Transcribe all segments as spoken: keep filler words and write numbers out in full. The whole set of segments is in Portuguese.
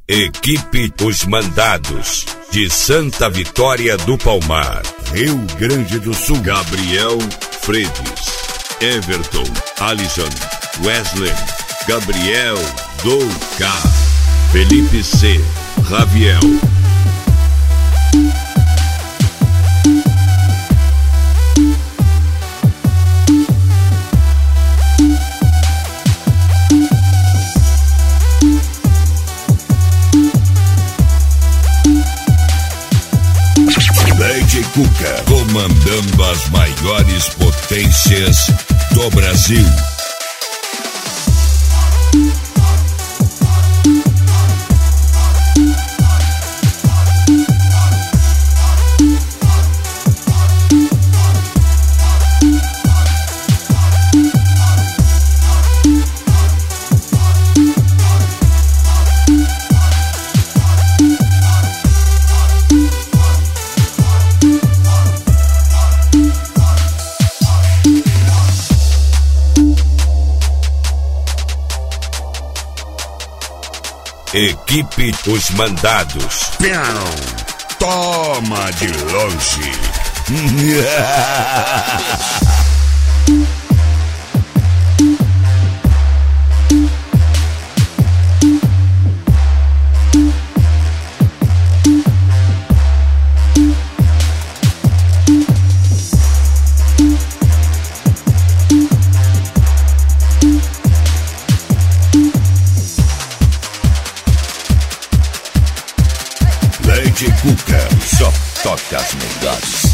Equipe Os Mandados, de Santa Vitória do Palmar, Rio Grande do Sul. Gabriel Fredes, Everton, Alisson, Wesley, Gabriel Douca, Felipe C, Raviel. Lady Cuca, comandando as maiores potências do Brasil. Equipe Os Mandados. Toma de longe. Lady Cuca, só toca as melhores.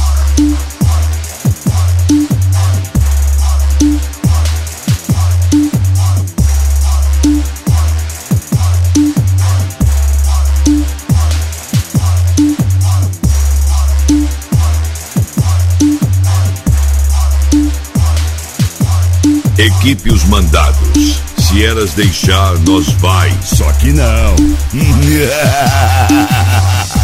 Equipe Os Mandados. Se elas deixar, nós vai. Só que não.